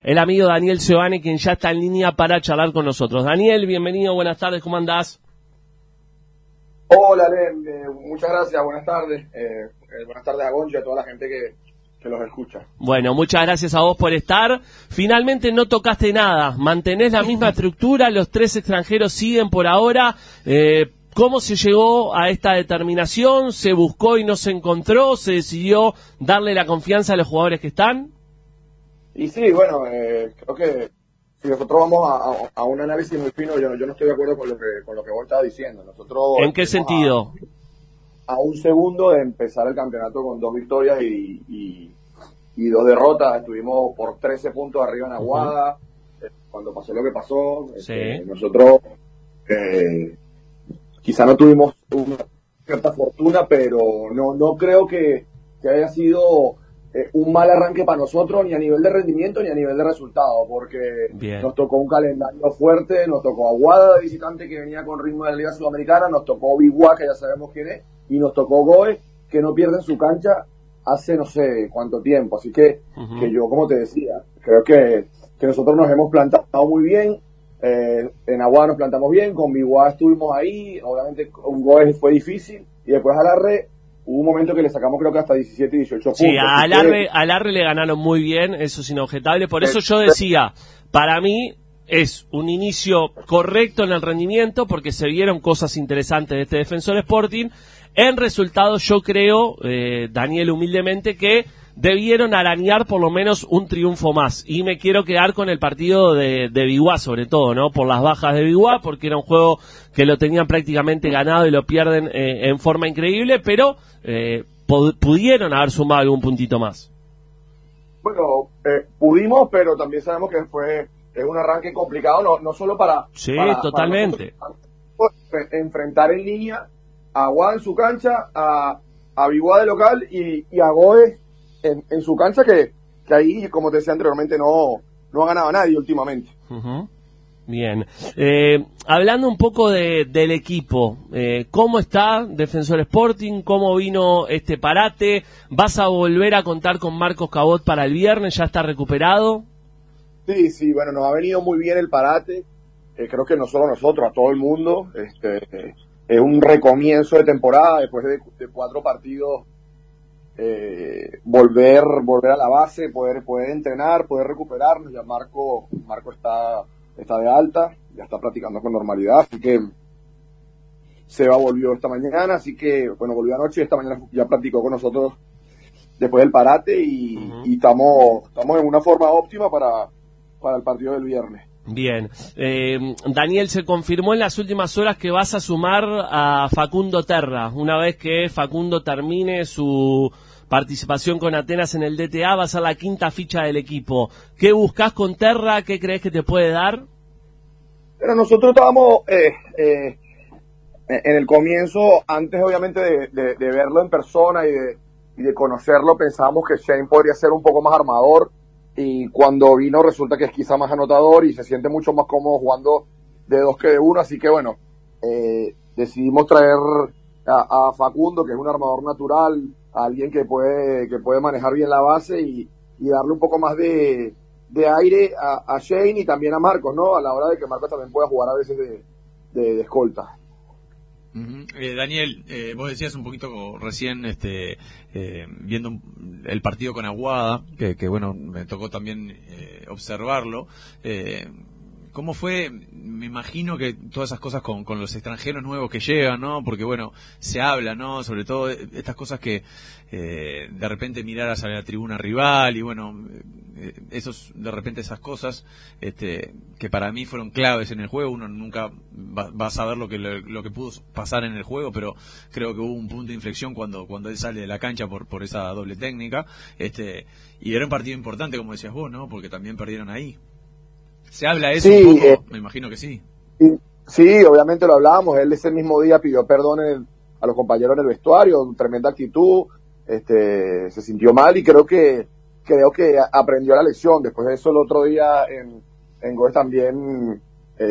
el amigo Daniel Seoane, quien ya está en línea para charlar con nosotros. Daniel, bienvenido, buenas tardes, ¿cómo andás? Hola, Len, muchas gracias, buenas tardes a Goncho y a toda la gente que los escucha. Bueno, muchas gracias a vos por estar. Finalmente no tocaste nada, mantenés la misma estructura, los 3 extranjeros siguen por ahora. ¿Cómo se llegó a esta determinación? ¿Se buscó y no se encontró? ¿Se decidió darle la confianza a los jugadores que están? Y sí, bueno, creo que si nosotros vamos a un análisis muy fino, yo no estoy de acuerdo con lo que vos estás diciendo. Nosotros ¿En qué sentido? A un segundo de empezar el campeonato con 2 victorias y 2 derrotas. Estuvimos por 13 puntos arriba en Aguada, cuando pasó lo que pasó. Sí. Nosotros quizá no tuvimos una cierta fortuna, pero no creo que haya sido un mal arranque para nosotros, ni a nivel de rendimiento ni a nivel de resultado, porque Bien. Nos tocó un calendario fuerte, nos tocó Aguada de visitante que venía con ritmo de la Liga Sudamericana, nos tocó Biguá, que ya sabemos quién es, y nos tocó Goes, que no pierden su cancha hace no sé cuánto tiempo. Así que yo, como te decía, creo que nosotros nos hemos plantado muy bien. En Aguada nos plantamos bien, con Biguá estuvimos ahí, obviamente un Goes fue difícil, y después a Larre hubo un momento que le sacamos creo que hasta 17 y 18 puntos. Sí, a Larre le ganaron muy bien, eso es inobjetable, por eso yo decía, para mí es un inicio correcto en el rendimiento, porque se vieron cosas interesantes de este Defensor Sporting. En resultado yo creo, Daniel, humildemente, que debieron arañar por lo menos un triunfo más, y me quiero quedar con el partido de Biguá sobre todo, ¿no? Por las bajas de Biguá, porque era un juego que lo tenían prácticamente ganado y lo pierden en forma increíble, pero pudieron haber sumado algún puntito más. Bueno, pudimos, pero también sabemos que es un arranque complicado, no solo para... Sí, para totalmente. Para enfrentar en línea a Aguada en su cancha, a Biguá de local y a Goes en su cancha, que ahí, como te decía anteriormente, no ha ganado a nadie últimamente. Bien. Hablando un poco del equipo, ¿cómo está Defensor Sporting? ¿Cómo vino este parate? ¿Vas a volver a contar con Marcos Cabot para el viernes? ¿Ya está recuperado? Sí, bueno, nos ha venido muy bien el parate. Creo que no solo a nosotros, a todo el mundo. Es un recomienzo de temporada después de 4 partidos. Volver a la base, poder entrenar, poder recuperarnos. Ya Marco está de alta, ya está practicando con normalidad, así que Seba volvió esta mañana, volvió anoche y esta mañana ya practicó con nosotros después del parate y estamos en una forma óptima para el partido del viernes. Bien. Daniel, se confirmó en las últimas horas que vas a sumar a Facundo Terra. Una vez que Facundo termine su participación con Atenas en el DTA, va a ser la 5ª ficha del equipo. ¿Qué buscás con Terra? ¿Qué crees que te puede dar? Pero nosotros estábamos en el comienzo, antes obviamente de verlo en persona y de conocerlo, pensábamos que Shane podría ser un poco más armador, y cuando vino resulta que es quizá más anotador y se siente mucho más cómodo jugando de 2 que de 1, así que bueno, decidimos traer a Facundo, que es un armador natural, a alguien que puede manejar bien la base y darle un poco más de aire a Shane y también a Marcos, ¿no? A la hora de que Marcos también pueda jugar a veces de escolta. Daniel, vos decías un poquito recién, viendo el partido con Aguada, que bueno, me tocó también observarlo. ¿Cómo fue? Me imagino que todas esas cosas con los extranjeros nuevos que llegan, ¿no? Porque bueno, se habla, ¿no? Sobre todo estas cosas que de repente mirar hacia la tribuna rival y bueno, de repente esas cosas que para mí fueron claves en el juego. Uno nunca va a saber lo que pudo pasar en el juego, pero creo que hubo un punto de inflexión cuando él sale de la cancha por esa doble técnica, y era un partido importante, como decías vos, ¿no? Porque también perdieron ahí. ¿Se habla eso un poco? Me imagino que sí. Sí, obviamente lo hablábamos. Él ese mismo día pidió perdón a los compañeros en el vestuario, tremenda actitud, se sintió mal y creo que aprendió la lección. Después de eso, el otro día en Goes también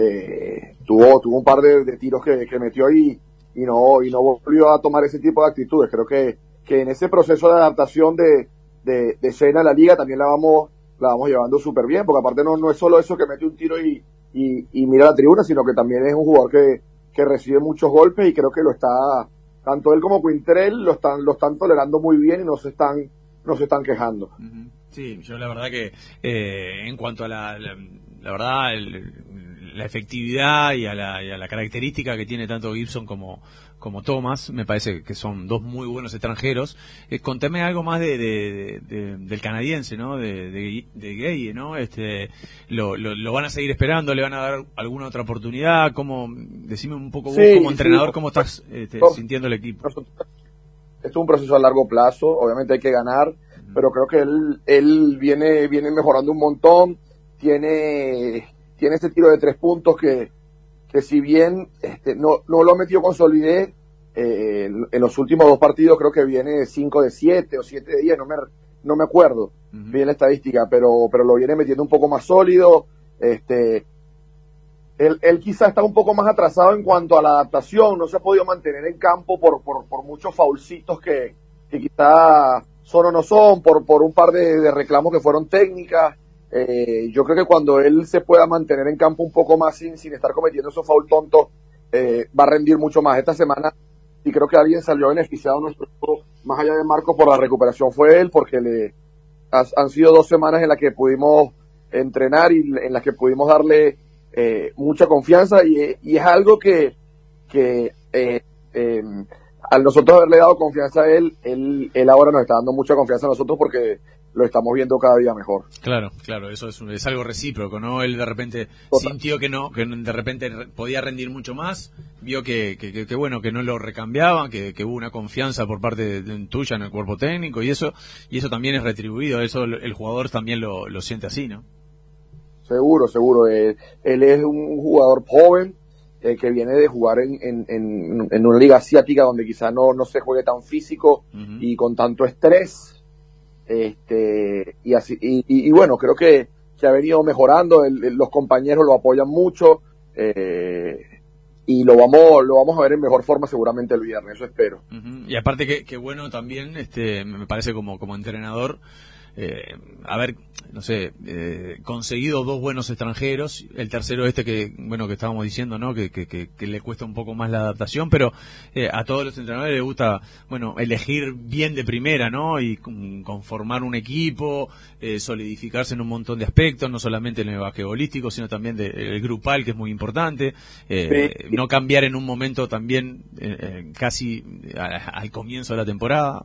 tuvo un par de tiros que metió y no volvió a tomar ese tipo de actitudes. Creo que en ese proceso de adaptación de Shane a la liga también la vamos la vamos llevando súper bien, porque aparte no es solo eso que mete un tiro y mira la tribuna, sino que también es un jugador que recibe muchos golpes y creo que tanto él como Quintrell lo están tolerando muy bien y no se están quejando. Sí, yo la verdad que en cuanto a la verdad, la efectividad y a la característica que tiene tanto Gibson como Thomas, me parece que son dos muy buenos extranjeros. Contame algo más del canadiense, ¿no? De Gueye, ¿no? Lo van a seguir esperando, le van a dar alguna otra oportunidad. Decime un poco vos como entrenador, ¿cómo estás sintiendo el equipo? Esto es un proceso a largo plazo, obviamente hay que ganar, pero creo que él viene mejorando un montón, tiene este tiro de 3 puntos que si bien no lo ha metido con solidez, en los últimos 2 partidos creo que viene 5 de 7 o 7 de 10, no me acuerdo bien la estadística, pero lo viene metiendo un poco más sólido. Él quizá está un poco más atrasado en cuanto a la adaptación, no se ha podido mantener en campo por muchos faulcitos que quizá son o no son, por un par de reclamos que fueron técnicas. Yo creo que cuando él se pueda mantener en campo un poco más sin estar cometiendo esos foul tontos, va a rendir mucho más. Esta semana, y creo que alguien salió beneficiado nuestro equipo, más allá de Marcos, por la recuperación fue él, porque han sido 2 semanas en las que pudimos entrenar y en las que pudimos darle mucha confianza, y es algo que al nosotros haberle dado confianza a él ahora nos está dando mucha confianza a nosotros porque lo estamos viendo cada día mejor. Claro, eso es algo recíproco, ¿no? Él de repente sintió que de repente podía rendir mucho más, vio que bueno, que no lo recambiaban, que hubo una confianza por parte tuya en el cuerpo técnico, y eso también es retribuido, eso el jugador también lo siente así, ¿no? Seguro. Él es un jugador joven, que viene de jugar en una liga asiática donde quizá no se juegue tan físico y con tanto estrés. Y bueno, creo que ha venido mejorando, los compañeros lo apoyan mucho, y lo vamos a ver en mejor forma seguramente el viernes, eso espero. Y aparte que bueno también, me parece como entrenador, haber, no sé, conseguido 2 buenos extranjeros, el tercero que estábamos diciendo, ¿no? Que le cuesta un poco más la adaptación, pero a todos los entrenadores les gusta, bueno, elegir bien de primera, ¿no? Y conformar un equipo, solidificarse en un montón de aspectos, no solamente en el basquetbolístico, sino también el grupal, que es muy importante, no cambiar en un momento también, casi al comienzo de la temporada.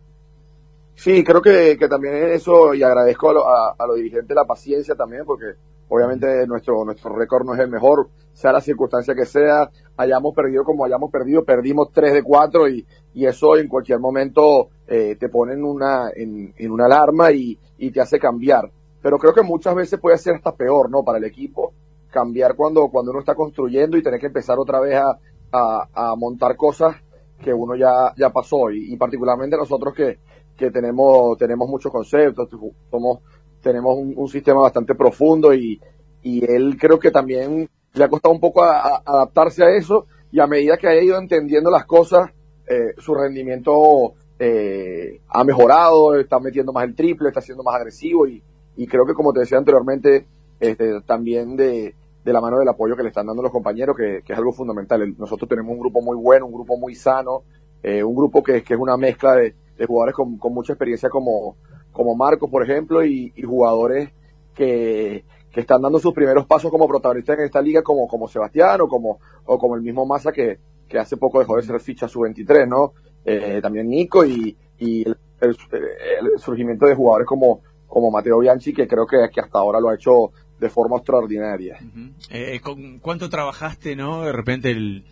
Sí, creo que también eso, y agradezco a los dirigentes la paciencia también, porque obviamente nuestro récord no es el mejor, sea la circunstancia que sea, hayamos perdido como hayamos perdido, perdimos 3 de 4 y eso en cualquier momento te pone en una alarma y te hace cambiar. Pero creo que muchas veces puede ser hasta peor, ¿no? Para el equipo, cambiar cuando uno está construyendo y tener que empezar otra vez a montar cosas que uno ya pasó, y particularmente nosotros que tenemos muchos conceptos, tenemos un sistema bastante profundo y él creo que también le ha costado un poco adaptarse a eso, y a medida que ha ido entendiendo las cosas, su rendimiento ha mejorado, está metiendo más el triple, está siendo más agresivo y creo que, como te decía anteriormente, también de la mano del apoyo que le están dando los compañeros, que es algo fundamental. Nosotros tenemos un grupo muy bueno, un grupo muy sano, un grupo que es una mezcla de jugadores con mucha experiencia como Marcos, por ejemplo, y jugadores que están dando sus primeros pasos como protagonistas en esta liga, como Sebastián o como el mismo Massa que hace poco dejó de ser ficha sub-23, ¿no? También Nico y el surgimiento de jugadores como Matteo Bianchi, que creo que hasta ahora lo ha hecho de forma extraordinaria. ¿Con cuánto trabajaste, no? De repente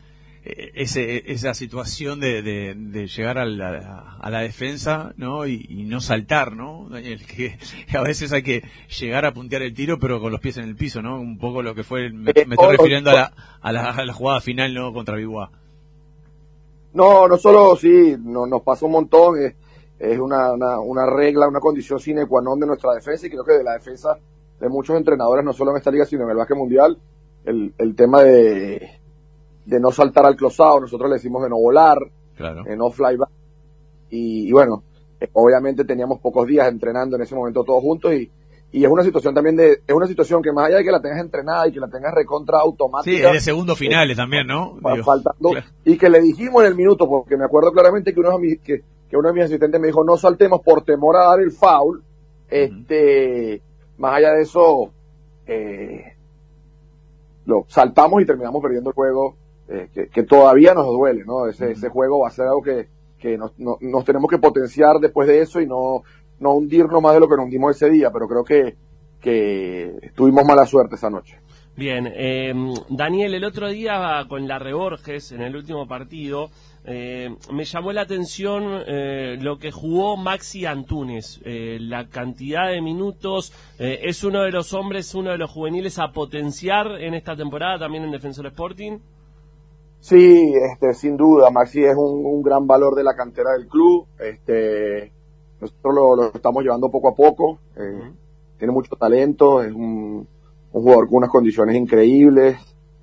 esa situación de llegar a la defensa, ¿no? Y no saltar, ¿no? Que a veces hay que llegar a puntear el tiro, pero con los pies en el piso, ¿no? Un poco lo que fue, me estoy refiriendo a la jugada final, ¿no? Contra Biguá. No solo, sí, nos pasa un montón, es una regla, una condición sine qua non de nuestra defensa, y creo que de la defensa de muchos entrenadores, no solo en esta liga, sino en el básquet mundial, el tema de no saltar al closeout, nosotros le decimos de no volar, claro, de no fly back, y bueno, obviamente teníamos pocos días entrenando en ese momento todos juntos, y es una situación también es una situación que más allá de que la tengas entrenada y que la tengas recontra automática. Sí, es de segundos finales también, ¿no? Faltando, claro. Y que le dijimos en el minuto, porque me acuerdo claramente que uno de mis asistentes me dijo, no saltemos por temor a dar el foul. Más allá de eso, lo saltamos y terminamos perdiendo el juego, que todavía nos duele, ¿no? Ese juego va a ser algo que nos tenemos que potenciar después de eso y no hundirnos más de lo que nos hundimos ese día, pero creo que tuvimos mala suerte esa noche. Bien, Daniel, el otro día con la Reborges, en el último partido, me llamó la atención lo que jugó Maxi Antúnez, la cantidad de minutos, es uno de los hombres, uno de los juveniles a potenciar en esta temporada también en Defensor Sporting. Sí, sin duda, Maxi es un gran valor de la cantera del club, nosotros lo estamos llevando poco a poco, tiene mucho talento, es un jugador con unas condiciones increíbles,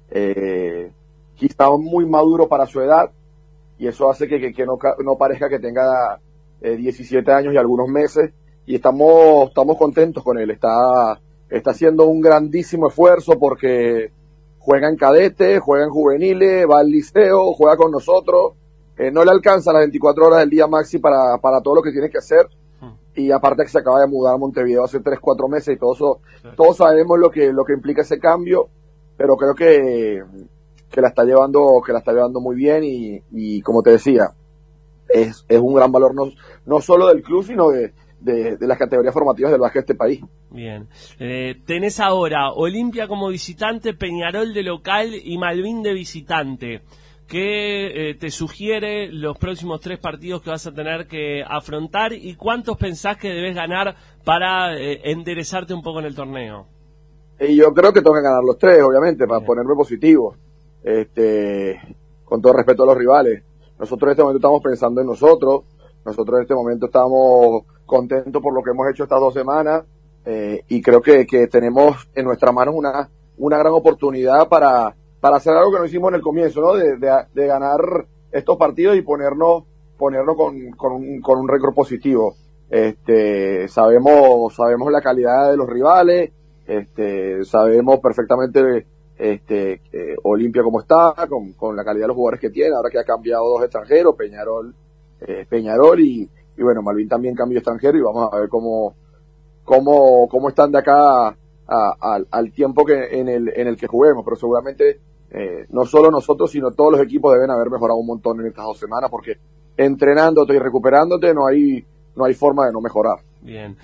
quizá muy maduro para su edad, y eso hace que no parezca que tenga 17 años y algunos meses, y estamos contentos con él, está haciendo un grandísimo esfuerzo porque juega en cadete, juega en juveniles, va al liceo, juega con nosotros, no le alcanza las 24 horas del día Maxi para todo lo que tiene que hacer, y aparte que se acaba de mudar a Montevideo hace 3-4 meses y todos sabemos lo que implica ese cambio, pero creo que la está llevando muy bien y como te decía, es un gran valor no solo del club, sino de las categorías formativas del básquet de este país. Bien. Tenés ahora Olimpia como visitante, Peñarol de local y Malvin de visitante. ¿Qué te sugiere los próximos 3 partidos que vas a tener que afrontar y cuántos pensás que debes ganar para enderezarte un poco en el torneo? Y yo creo que tengo que ganar los 3, obviamente, para ponerme positivo. Con todo respeto a los rivales. Nosotros en este momento estamos pensando en nosotros en este momento estamos contentos por lo que hemos hecho estas 2 semanas, y creo que tenemos en nuestras manos una gran oportunidad para hacer algo que no hicimos en el comienzo, ¿no? De ganar estos partidos y ponernos con un récord positivo. Sabemos la calidad de los rivales, sabemos perfectamente Olimpia cómo está, con la calidad de los jugadores que tiene, ahora que ha cambiado 2 extranjeros, Peñarol y bueno, Malvin también cambió extranjero, y vamos a ver cómo están de acá al tiempo en el que juguemos, pero seguramente no solo nosotros, sino todos los equipos deben haber mejorado un montón en estas 2 semanas, porque entrenándote y recuperándote no hay forma de no mejorar. Bien.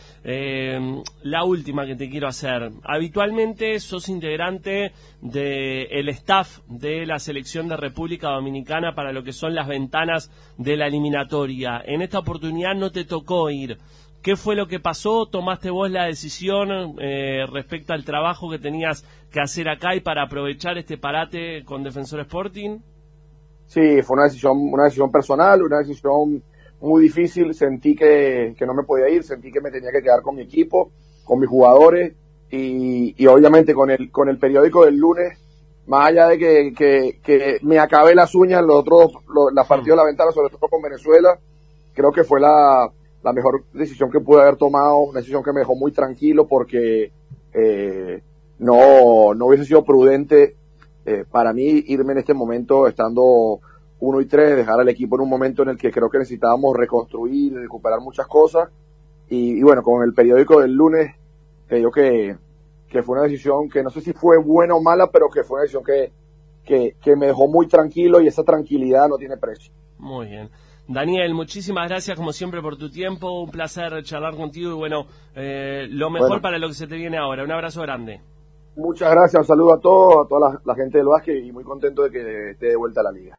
La última que te quiero hacer. Habitualmente sos integrante del staff de la selección de República Dominicana para lo que son las ventanas de la eliminatoria. En esta oportunidad no te tocó ir. ¿Qué fue lo que pasó? ¿Tomaste vos la decisión respecto al trabajo que tenías que hacer acá y para aprovechar este parate con Defensor Sporting? Sí, fue una decisión personal, una decisión muy difícil. Sentí que no me podía ir, sentí que me tenía que quedar con mi equipo, con mis jugadores, y obviamente con el periódico del lunes, más allá de que me acabé las uñas en las partidos de la ventana, sobre todo con Venezuela, creo que fue la mejor decisión que pude haber tomado, una decisión que me dejó muy tranquilo, porque no hubiese sido prudente para mí irme en este momento estando 1-3, dejar al equipo en un momento en el que creo que necesitábamos reconstruir y recuperar muchas cosas, y bueno, con el periódico del lunes creo que fue una decisión que no sé si fue buena o mala, pero que fue una decisión que me dejó muy tranquilo, y esa tranquilidad no tiene precio. Muy bien. Daniel, muchísimas gracias como siempre por tu tiempo, un placer charlar contigo y bueno, lo mejor para lo que se te viene ahora. Un abrazo grande. Muchas gracias, un saludo a toda la gente del básquet y muy contento de que esté de vuelta a la liga.